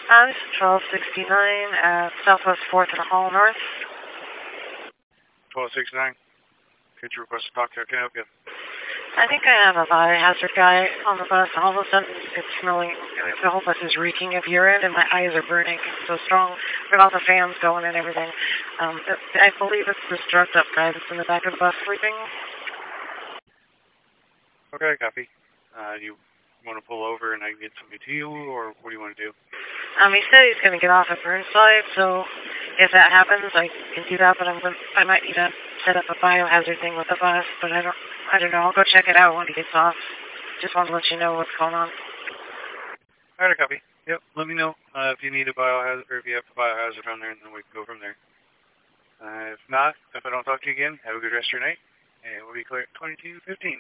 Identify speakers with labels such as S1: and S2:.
S1: This is 1269 at Southwest 4th and Hall North.
S2: 1269. Could you request to talk to? Can I help you?
S1: I think I have a biohazard guy on the bus. All of a sudden, it's smelling. The whole bus is reeking of urine, and my eyes are burning so strong. With all the fans going and everything. I believe it's this drugged-up guy that's in the back of the bus sleeping.
S2: Okay, copy. You want to pull over and I can get somebody to you, or what do you want to do?
S1: He said he's going to get off at Burnside, so if that happens, I can do that. But I might need to set up a biohazard thing with the bus. But I don't know. I'll go check it out when he gets off. Just want to let you know what's going on.
S2: All right, copy. Yep. Let me know if you need a biohazard, or if you have a biohazard on there, and then we can go from there. If not, if I don't talk to you again, have a good rest of your night, and we'll be clear at 22:15.